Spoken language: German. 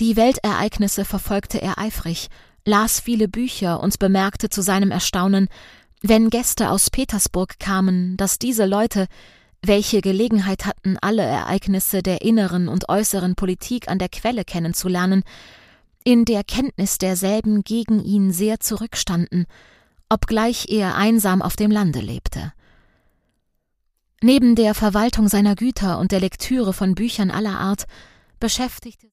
Die Weltereignisse verfolgte er eifrig, las viele Bücher und bemerkte zu seinem Erstaunen, wenn Gäste aus Petersburg kamen, dass diese Leute, welche Gelegenheit hatten, alle Ereignisse der inneren und äußeren Politik an der Quelle kennenzulernen, in der Kenntnis derselben gegen ihn sehr zurückstanden, obgleich er einsam auf dem Lande lebte. Neben der Verwaltung seiner Güter und der Lektüre von Büchern aller Art beschäftigte